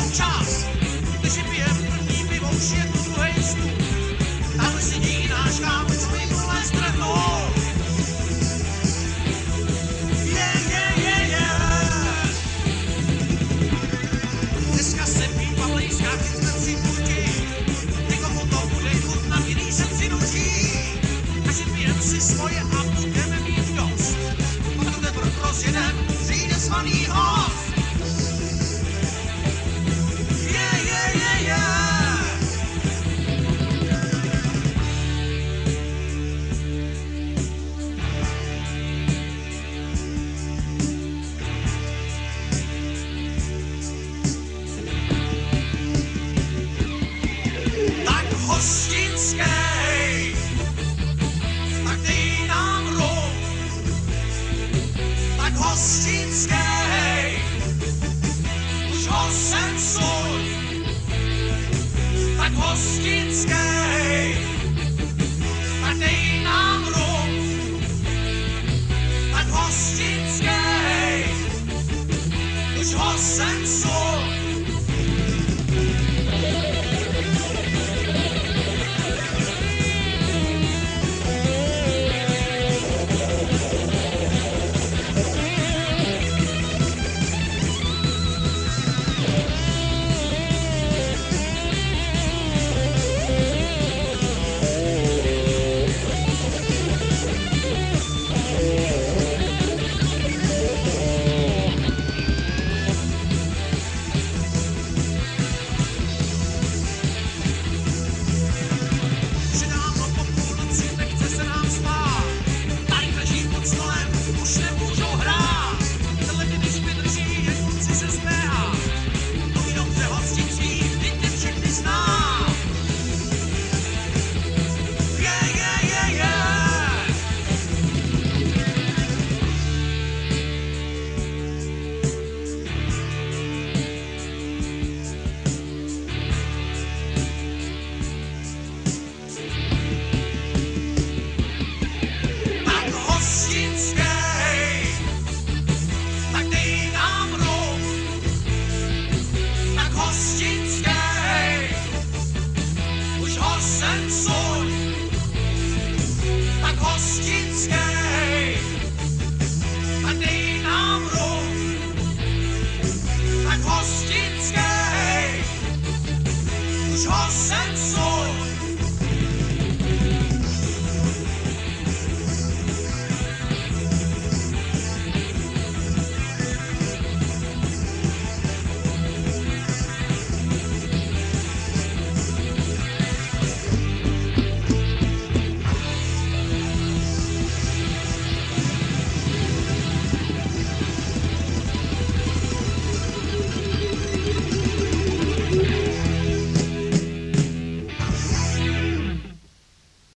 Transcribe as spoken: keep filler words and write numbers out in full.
samou čas, když si pijem plný pivo, už je tu druhej stůl. Tamhle sedí náš kámo, co mi tohle strhnou. Yeah, yeah, yeah, yeah. Dneska se pím pavlejská, když jsme při půjti. Někomu to bude chutnat, jiný se přinutí. A si pijem si svoje a budeme mít dost. Pak to teprve rozjedem, přijde svaný host. Yeah, yeah, yeah, yeah. Tak hostinskej, tak dej nám rum. Tak hostinskej, už ho sem suň. Tak hostinskej, tak dej nám rum. Tak hostinskej, už ho sem suň. Že dávno po půlnoci nechce se nám spát. Tady leží pod stolem, už nemůžou hrát. Tenhle ty když vydrží, jen kluci se zběhá. Mluví dobře hostinský, vždyť tě všechny zná. Yeah, yeah, yeah, yeah. Tak hostinskej, tak dej nám rum. Tak hostinskej.